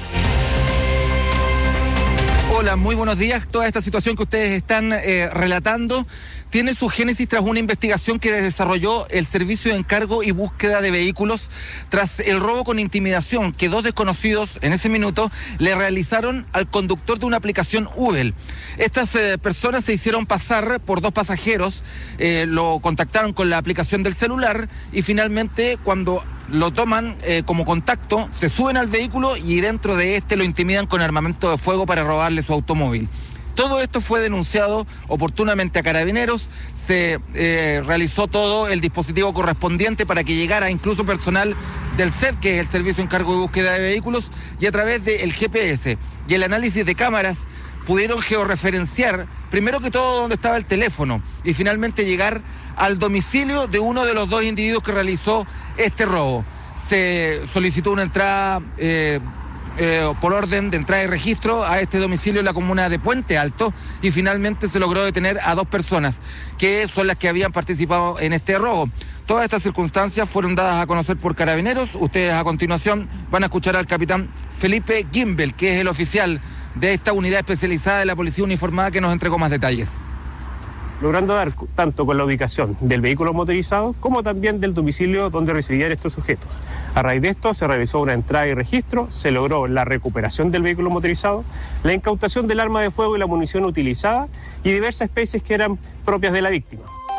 Hola, muy buenos días. Toda esta situación que ustedes están relatando tiene su génesis tras una investigación que desarrolló el Servicio de Encargo y Búsqueda de Vehículos tras el robo con intimidación que 2 desconocidos en ese minuto le realizaron al conductor de una aplicación Uber. Estas personas se hicieron pasar por 2 pasajeros, lo contactaron con la aplicación del celular y finalmente cuando lo toman como contacto, se suben al vehículo y dentro de este lo intimidan con armamento de fuego para robarle su automóvil. Todo esto fue denunciado oportunamente a Carabineros, se realizó todo el dispositivo correspondiente para que llegara incluso personal del SED, que es el Servicio de Encargo y Búsqueda de Vehículos, y a través del GPS y el análisis de cámaras pudieron georreferenciar, primero que todo, dónde estaba el teléfono y finalmente llegar al domicilio de uno de los 2 individuos que realizó este robo. Se solicitó una entrada por orden de entrada y registro a este domicilio en la comuna de Puente Alto y finalmente se logró detener a 2 personas que son las que habían participado en este robo. Todas estas circunstancias fueron dadas a conocer por Carabineros. Ustedes a continuación van a escuchar al capitán Felipe Gimbel, que es el oficial de esta unidad especializada de la Policía Uniformada, que nos entregó más detalles. Logrando dar tanto con la ubicación del vehículo motorizado como también del domicilio donde residían estos sujetos. A raíz de esto se realizó una entrada y registro, se logró la recuperación del vehículo motorizado, la incautación del arma de fuego y la munición utilizada y diversas especies que eran propias de la víctima.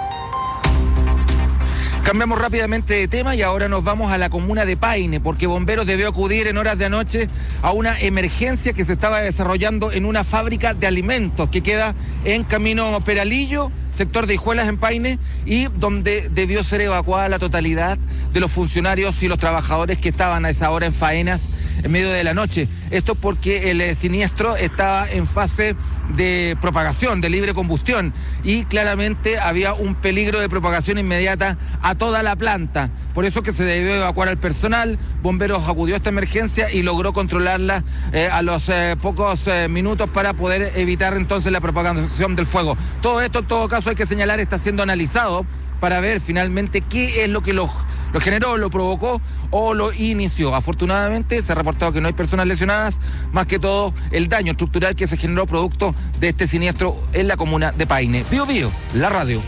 Cambiamos rápidamente de tema y ahora nos vamos a la comuna de Paine, porque bomberos debió acudir en horas de anoche a una emergencia que se estaba desarrollando en una fábrica de alimentos que queda en Camino Peralillo, sector de Hijuelas en Paine, y donde debió ser evacuada la totalidad de los funcionarios y los trabajadores que estaban a esa hora en faenas en medio de la noche. Esto porque el siniestro estaba en fase de propagación, de libre combustión, y claramente había un peligro de propagación inmediata a toda la planta. Por eso que se debió evacuar al personal. Bomberos acudió a esta emergencia y logró controlarla a los pocos minutos para poder evitar entonces la propagación del fuego. Todo esto, en todo caso, hay que señalar, está siendo analizado para ver finalmente qué es lo que lo generó, lo provocó o lo inició. Afortunadamente se ha reportado que no hay personas lesionadas, más que todo el daño estructural que se generó producto de este siniestro en la comuna de Paine. Bío Bío, la radio.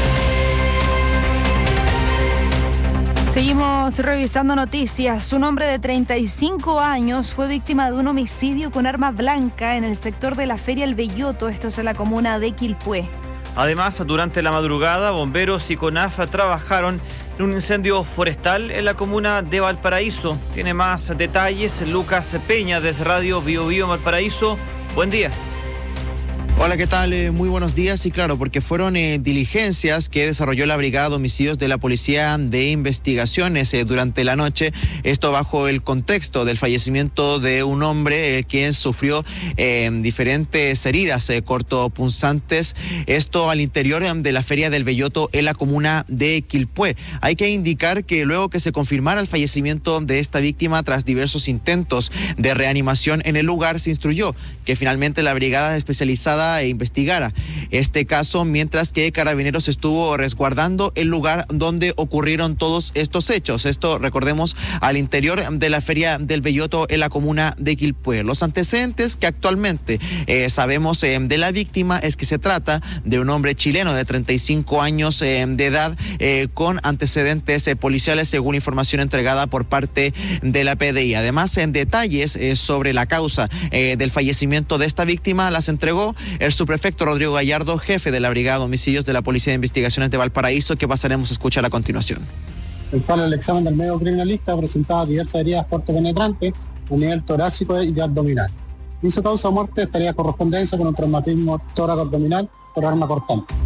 Seguimos revisando noticias. Un hombre de 35 años fue víctima de un homicidio con arma blanca en el sector de la Feria El Belloto, esto es en la comuna de Quilpué. Además, durante la madrugada, bomberos y CONAF trabajaron en un incendio forestal en la comuna de Valparaíso. Tiene más detalles Lucas Peña desde Radio Bío Bío Valparaíso. Buen día. Hola, ¿qué tal? Muy buenos días. Y claro, porque fueron diligencias que desarrolló la Brigada de Homicidios de la Policía de Investigaciones durante la noche. Esto bajo el contexto del fallecimiento de un hombre quien sufrió diferentes heridas cortopunzantes. Esto al interior de la Feria del Belloto en la comuna de Quilpué. Hay que indicar que luego que se confirmara el fallecimiento de esta víctima tras diversos intentos de reanimación en el lugar, se instruyó que finalmente la brigada especializada investigara este caso, mientras que Carabineros estuvo resguardando el lugar donde ocurrieron todos estos hechos. Esto, recordemos, al interior de la Feria del Belloto en la comuna de Quilpué. Los antecedentes que actualmente sabemos de la víctima es que se trata de un hombre chileno de 35 años de edad con antecedentes policiales, según información entregada por parte de la PDI. Además, en detalles sobre la causa del fallecimiento de esta víctima las entregó el subprefecto Rodrigo Gallardo, jefe de la Brigada de Homicidios de la Policía de Investigaciones de Valparaíso, que pasaremos a escuchar a continuación. El cual el examen del médico criminalista presentaba diversas heridas cortopenetrantes a nivel torácico y abdominal. Y su causa de muerte estaría en correspondencia con un traumatismo tóraco-abdominal por arma cortante.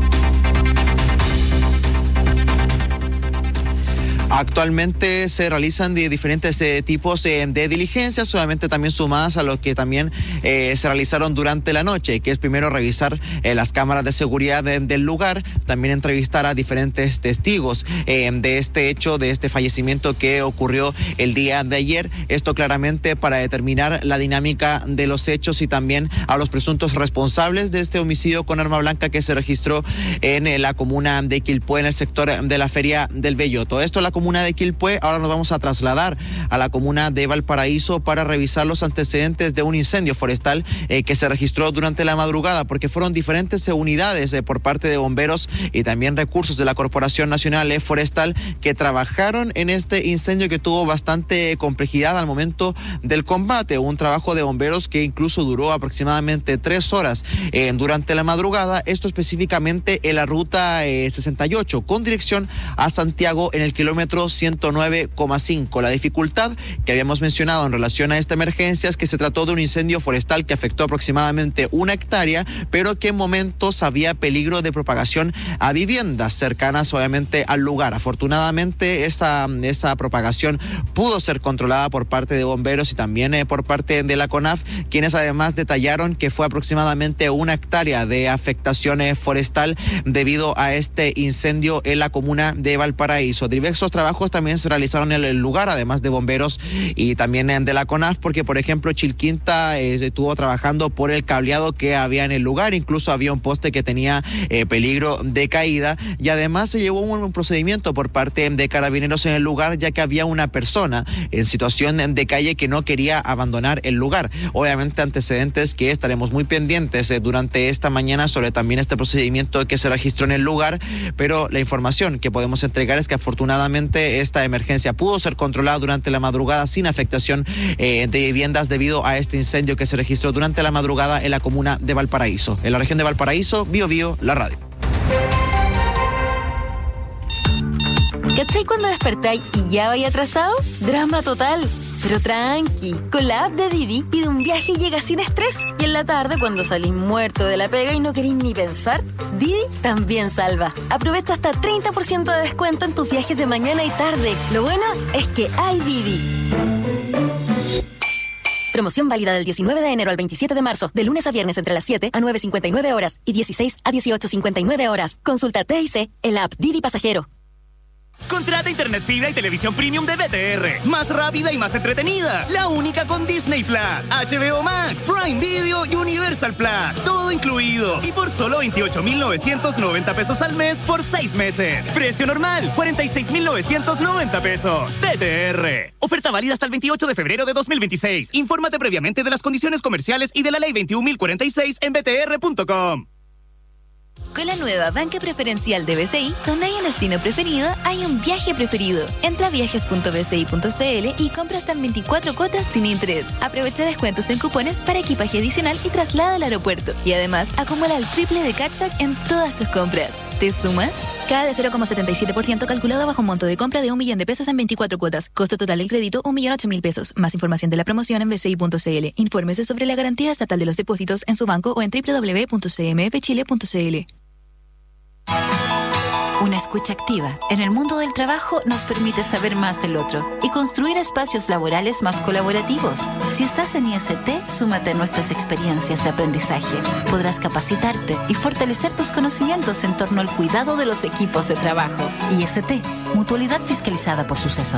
Actualmente se realizan de diferentes tipos de diligencias, obviamente también sumadas a lo que también se realizaron durante la noche, que es primero revisar las cámaras de seguridad del lugar, también entrevistar a diferentes testigos de este hecho, de este fallecimiento que ocurrió el día de ayer. Esto claramente para determinar la dinámica de los hechos y también a los presuntos responsables de este homicidio con arma blanca que se registró en la comuna de Quilpué, en el sector de la Feria del Belloto. Esto la comuna de Quilpué. Ahora nos vamos a trasladar a la comuna de Valparaíso para revisar los antecedentes de un incendio forestal que se registró durante la madrugada, porque fueron diferentes unidades por parte de bomberos y también recursos de la Corporación Nacional Forestal que trabajaron en este incendio que tuvo bastante complejidad al momento del combate. Un trabajo de bomberos que incluso duró aproximadamente 3 horas durante la madrugada, esto específicamente en la ruta 68 con dirección a Santiago en el kilómetro 109,5. La dificultad que habíamos mencionado en relación a esta emergencia es que se trató de un incendio forestal que afectó aproximadamente 1 hectárea, pero que en momentos había peligro de propagación a viviendas cercanas obviamente al lugar. Afortunadamente esa propagación pudo ser controlada por parte de bomberos y también por parte de la CONAF, quienes además detallaron que fue aproximadamente 1 hectárea de afectación forestal debido a este incendio en la comuna de Valparaíso. Diversos trabajos también se realizaron en el lugar, además de bomberos y también de la CONAF, porque por ejemplo Chilquinta estuvo trabajando por el cableado que había en el lugar, incluso había un poste que tenía peligro de caída, y además se llevó un procedimiento por parte de Carabineros en el lugar, ya que había una persona en situación de calle que no quería abandonar el lugar. Obviamente antecedentes que estaremos muy pendientes durante esta mañana sobre también este procedimiento que se registró en el lugar, pero la información que podemos entregar es que afortunadamente esta emergencia pudo ser controlada durante la madrugada sin afectación de viviendas debido a este incendio que se registró durante la madrugada en la comuna de Valparaíso. En la región de Valparaíso, Bio Bio, la radio. ¿Cachai cuando despertáis y ya vais atrasado? Drama total. Pero tranqui, con la app de Didi pide un viaje y llega sin estrés. Y en la tarde, cuando salís muerto de la pega y no queréis ni pensar, Didi también salva. Aprovecha hasta 30% de descuento en tus viajes de mañana y tarde. Lo bueno es que hay Didi. Promoción válida del 19 de enero al 27 de marzo, de lunes a viernes entre las 7 a 9:59 horas y 16 a 18:59 horas. Consulta TIC en la app Didi Pasajero. Contrata internet fibra y televisión premium de BTR. Más rápida y más entretenida. La única con Disney Plus, HBO Max, Prime Video y Universal Plus. Todo incluido. Y por solo 28,990 pesos al mes por 6 meses. Precio normal, 46,990 pesos. BTR. Oferta válida hasta el 28 de febrero de 2026. Infórmate previamente de las condiciones comerciales y de la ley 21.046 en btr.com. Con la nueva banca preferencial de BCI, donde hay un destino preferido, hay un viaje preferido. Entra a viajes.bci.cl y compra hasta en 24 cuotas sin interés. Aprovecha descuentos en cupones para equipaje adicional y traslada al aeropuerto. Y además, acumula el triple de cashback en todas tus compras. ¿Te sumas? CAE de 0,77% calculado bajo un monto de compra de 1 millón de pesos en 24 cuotas. Costo total del crédito, 1.008.000 pesos. Más información de la promoción en bci.cl. Infórmese sobre la garantía estatal de los depósitos en su banco o en www.cmfchile.cl. Una escucha activa en el mundo del trabajo nos permite saber más del otro y construir espacios laborales más colaborativos. Si estás en IST, súmate a nuestras experiencias de aprendizaje. Podrás capacitarte y fortalecer tus conocimientos en torno al cuidado de los equipos de trabajo. IST, Mutualidad Fiscalizada por Suceso.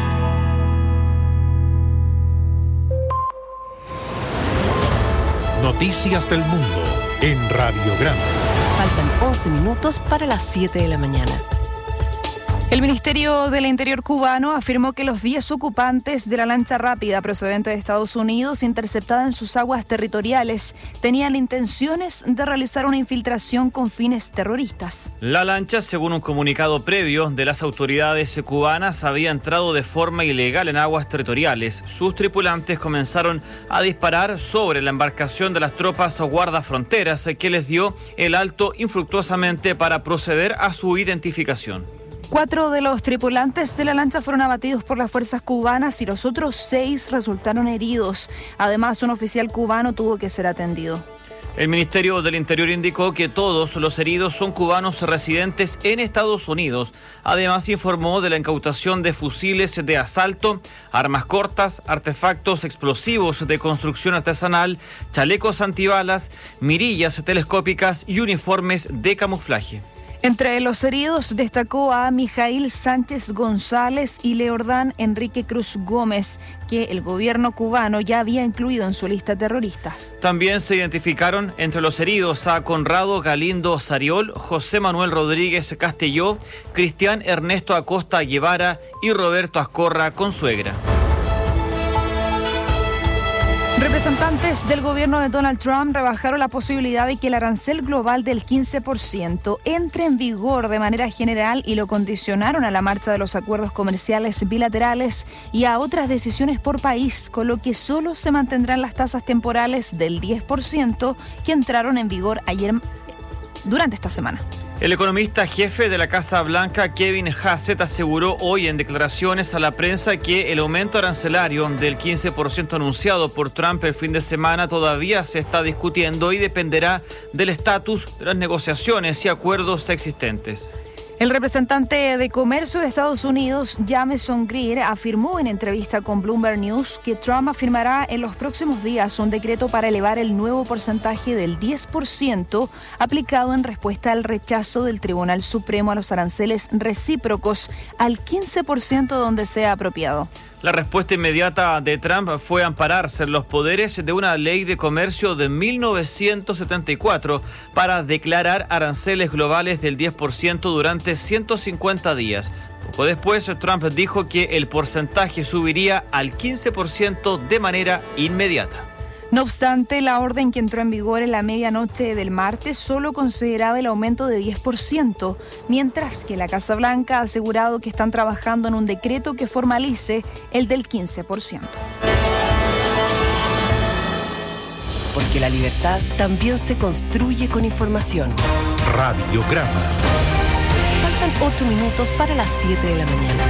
Noticias del mundo en Radiograma. Faltan 11 minutos para las 7 de la mañana. El Ministerio del Interior cubano afirmó que los 10 ocupantes de la lancha rápida procedente de Estados Unidos, interceptada en sus aguas territoriales, tenían intenciones de realizar una infiltración con fines terroristas. La lancha, según un comunicado previo de las autoridades cubanas, había entrado de forma ilegal en aguas territoriales. Sus tripulantes comenzaron a disparar sobre la embarcación de las tropas guardafronteras, que les dio el alto infructuosamente para proceder a su identificación. 4 de los tripulantes de la lancha fueron abatidos por las fuerzas cubanas y los otros 6 resultaron heridos. Además, un oficial cubano tuvo que ser atendido. El Ministerio del Interior indicó que todos los heridos son cubanos residentes en Estados Unidos. Además, informó de la incautación de fusiles de asalto, armas cortas, artefactos explosivos de construcción artesanal, chalecos antibalas, mirillas telescópicas y uniformes de camuflaje. Entre los heridos destacó a Mijail Sánchez González y Leordán Enrique Cruz Gómez, que el gobierno cubano ya había incluido en su lista terrorista. También se identificaron entre los heridos a Conrado Galindo Sariol, José Manuel Rodríguez Castelló, Cristian Ernesto Acosta Guevara y Roberto Ascorra Consuegra. Representantes del gobierno de Donald Trump rebajaron la posibilidad de que el arancel global del 15% entre en vigor de manera general y lo condicionaron a la marcha de los acuerdos comerciales bilaterales y a otras decisiones por país, con lo que solo se mantendrán las tasas temporales del 10% que entraron en vigor ayer durante esta semana. El economista jefe de la Casa Blanca, Kevin Hassett, aseguró hoy en declaraciones a la prensa que el aumento arancelario del 15% anunciado por Trump el fin de semana todavía se está discutiendo y dependerá del estatus de las negociaciones y acuerdos existentes. El representante de Comercio de Estados Unidos, Jameson Greer, afirmó en entrevista con Bloomberg News que Trump afirmará en los próximos días un decreto para elevar el nuevo porcentaje del 10% aplicado en respuesta al rechazo del Tribunal Supremo a los aranceles recíprocos al 15% donde sea apropiado. La respuesta inmediata de Trump fue ampararse en los poderes de una ley de comercio de 1974 para declarar aranceles globales del 10% durante 150 días. Poco después, Trump dijo que el porcentaje subiría al 15% de manera inmediata. No obstante, la orden que entró en vigor en la medianoche del martes solo consideraba el aumento de 10%, mientras que la Casa Blanca ha asegurado que están trabajando en un decreto que formalice el del 15%. Porque la libertad también se construye con información. Radiograma. Faltan 8 minutos para las 7 de la mañana.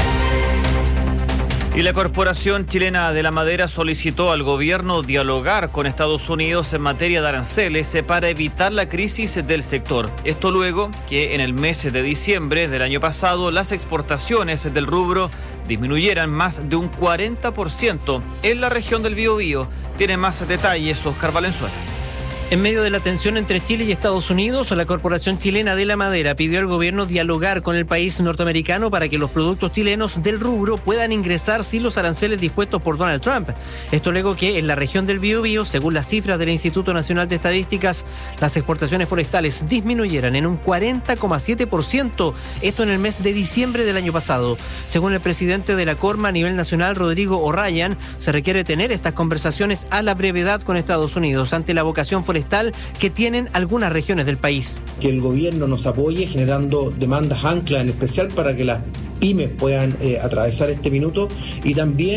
Y la Corporación Chilena de la Madera solicitó al gobierno dialogar con Estados Unidos en materia de aranceles para evitar la crisis del sector. Esto luego que en el mes de diciembre del año pasado las exportaciones del rubro disminuyeran más de un 40% en la región del Biobío. Tiene más detalles Oscar Valenzuela. En medio de la tensión entre Chile y Estados Unidos, la Corporación Chilena de la Madera pidió al gobierno dialogar con el país norteamericano para que los productos chilenos del rubro puedan ingresar sin los aranceles dispuestos por Donald Trump. Esto luego que en la región del Biobío, según las cifras del Instituto Nacional de Estadísticas, las exportaciones forestales disminuyeran en un 40,7%, esto en el mes de diciembre del año pasado. Según el presidente de la CORMA a nivel nacional, Rodrigo O'Ryan, se requiere tener estas conversaciones a la brevedad con Estados Unidos ante la vocación forestal que tienen algunas regiones del país. Que el gobierno nos apoye generando demandas ancla, en especial para que las pymes puedan atravesar este minuto, y también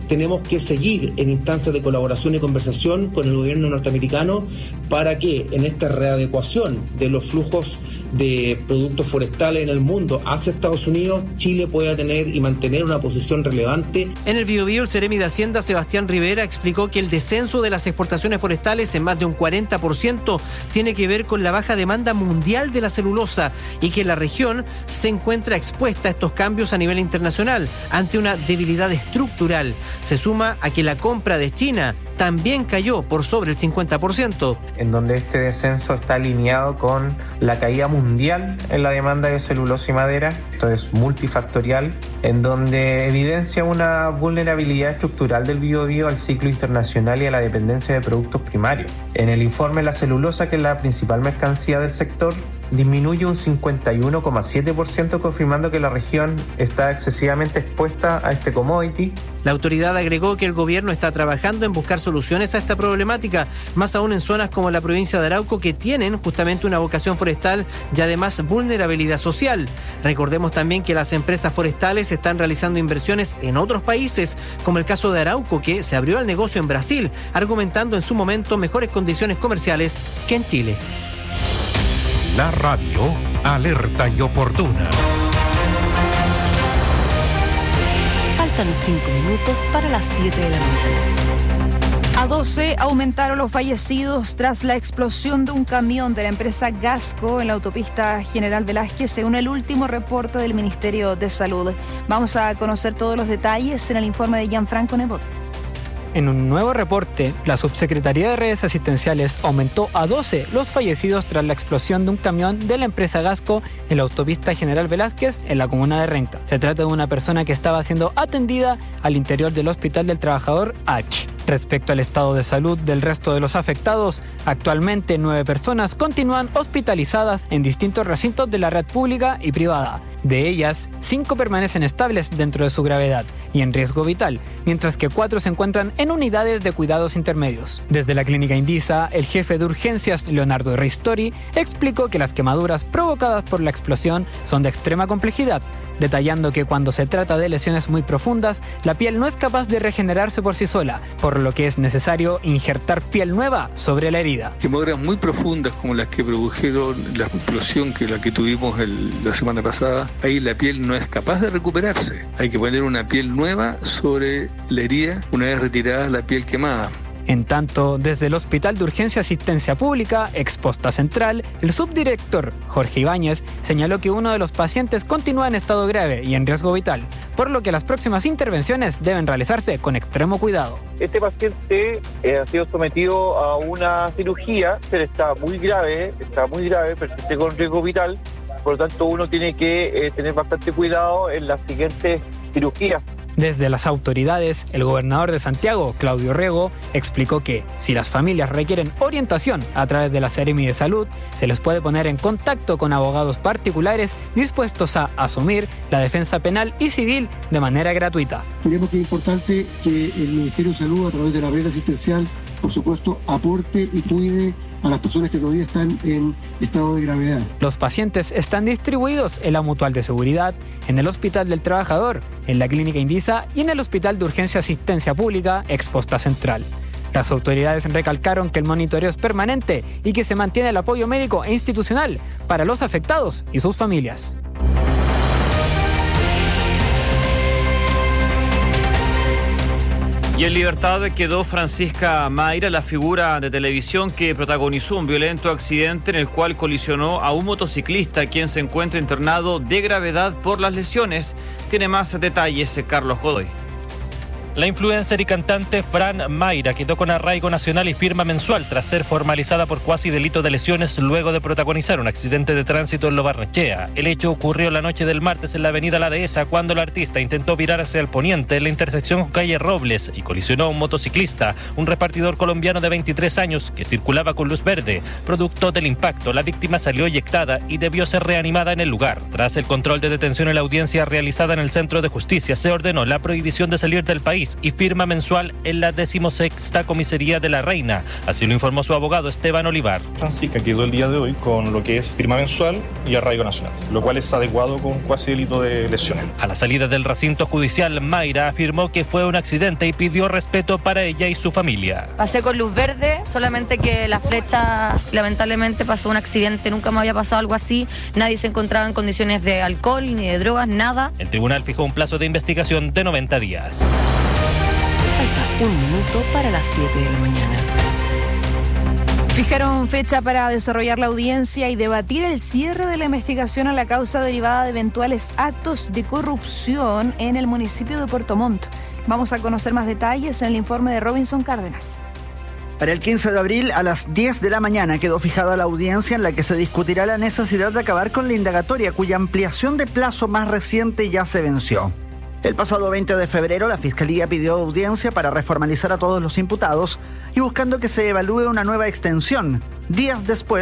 tenemos que seguir en instancias de colaboración y conversación con el gobierno norteamericano para que en esta readecuación de los flujos de productos forestales en el mundo hacia Estados Unidos, Chile pueda tener y mantener una posición relevante. En el Biobío, el Seremi de Hacienda, Sebastián Rivera, explicó que el descenso de las exportaciones forestales en más de un 40% tiene que ver con la baja demanda mundial de la celulosa y que la región se encuentra expuesta a estos cambios a nivel internacional ante una debilidad estructural. Se suma a que la compra de China también cayó por sobre el 50%. En donde este descenso está alineado con la caída mundial en la demanda de celulosa y madera. Esto es multifactorial, en donde evidencia una vulnerabilidad estructural del Biobío al ciclo internacional y a la dependencia de productos primarios. En el informe, la celulosa, que es la principal mercancía del sector, disminuye un 51,7%, confirmando que la región está excesivamente expuesta a este commodity. La autoridad agregó que el gobierno está trabajando en buscar soluciones a esta problemática, más aún en zonas como la provincia de Arauco, que tienen justamente una vocación forestal y además vulnerabilidad social. Recordemos también que las empresas forestales están realizando inversiones en otros países, como el caso de Arauco, que se abrió al negocio en Brasil, argumentando en su momento mejores condiciones comerciales que en Chile. La radio alerta y oportuna. Faltan 5 minutos para las 7 de la mañana. A 12 aumentaron los fallecidos tras la explosión de un camión de la empresa Gasco en la autopista General Velázquez, según el último reporte del Ministerio de Salud. Vamos a conocer todos los detalles en el informe de Gianfranco Nebot. En un nuevo reporte, la Subsecretaría de Redes Asistenciales aumentó a 12 los fallecidos tras la explosión de un camión de la empresa Gasco en la autopista General Velázquez en la comuna de Renca. Se trata de una persona que estaba siendo atendida al interior del Hospital del Trabajador H. Respecto al estado de salud del resto de los afectados, actualmente 9 personas continúan hospitalizadas en distintos recintos de la red pública y privada. De ellas, 5 permanecen estables dentro de su gravedad y en riesgo vital, mientras que 4 se encuentran en unidades de cuidados intermedios. Desde la clínica Indisa, el jefe de urgencias, Leonardo Ristori, explicó que las quemaduras provocadas por la explosión son de extrema complejidad, detallando que cuando se trata de lesiones muy profundas, la piel no es capaz de regenerarse por sí sola, por lo que es necesario injertar piel nueva sobre la herida. Quemaduras muy profundas como las que produjeron la explosión que la que tuvimos la semana pasada, ahí la piel no es capaz de recuperarse. Hay que poner una piel nueva sobre la herida una vez retirada la piel quemada. En tanto, desde el Hospital de Urgencia Asistencia Pública, Exposta Central, el subdirector Jorge Ibáñez señaló que uno de los pacientes continúa en estado grave y en riesgo vital, por lo que las próximas intervenciones deben realizarse con extremo cuidado. Este paciente ha sido sometido a una cirugía, pero está muy grave, persiste con riesgo vital, por lo tanto uno tiene que tener bastante cuidado en las siguientes cirugías. Desde las autoridades, el gobernador de Santiago, Claudio Rego, explicó que si las familias requieren orientación a través de la Seremi de Salud, se les puede poner en contacto con abogados particulares dispuestos a asumir la defensa penal y civil de manera gratuita. Creemos que es importante que el Ministerio de Salud, a través de la red asistencial, por supuesto, aporte y cuide a las personas que todavía están en estado de gravedad. Los pacientes están distribuidos en la Mutual de Seguridad, en el Hospital del Trabajador, en la Clínica Indisa y en el Hospital de Urgencia Asistencia Pública, Exposta Central. Las autoridades recalcaron que el monitoreo es permanente y que se mantiene el apoyo médico e institucional para los afectados y sus familias. Y en libertad quedó Francisca Mayra, la figura de televisión que protagonizó un violento accidente en el cual colisionó a un motociclista, quien se encuentra internado de gravedad por las lesiones. Tiene más detalles Carlos Godoy. La influencer y cantante Fran Mayra quedó con arraigo nacional y firma mensual tras ser formalizada por cuasi delito de lesiones luego de protagonizar un accidente de tránsito en Lo Barnechea. El hecho ocurrió la noche del martes en la avenida La Dehesa, cuando el artista intentó virar hacia el poniente en la intersección con calle Robles y colisionó a un motociclista, un repartidor colombiano de 23 años que circulaba con luz verde. Producto del impacto, la víctima salió eyectada y debió ser reanimada en el lugar. Tras el control de detención en la audiencia realizada en el Centro de Justicia, se ordenó la prohibición de salir del país país y firma mensual en la 16ª Comisaría de la Reina. Así lo informó su abogado Esteban Olivar. Francisca quedó el día de hoy con lo que es firma mensual y arraigo nacional, lo cual es adecuado con cuasi delito de lesiones. A la salida del recinto judicial, Mayra afirmó que fue un accidente y pidió respeto para ella y su familia. Pasé con luz verde, solamente que la flecha lamentablemente pasó un accidente, nunca me había pasado algo así, nadie se encontraba en condiciones de alcohol ni de drogas, nada. El tribunal fijó un plazo de investigación de 90 días. Falta un minuto para las 7 de la mañana. Fijaron fecha para desarrollar la audiencia y debatir el cierre de la investigación a la causa derivada de eventuales actos de corrupción en el municipio de Puerto Montt. Vamos a conocer más detalles en el informe de Robinson Cárdenas. Para el 15 de abril a las 10 de la mañana quedó fijada la audiencia en la que se discutirá la necesidad de acabar con la indagatoria cuya ampliación de plazo más reciente ya se venció. El pasado 20 de febrero la Fiscalía pidió audiencia para reformalizar a todos los imputados y buscando que se evalúe una nueva extensión. Días después,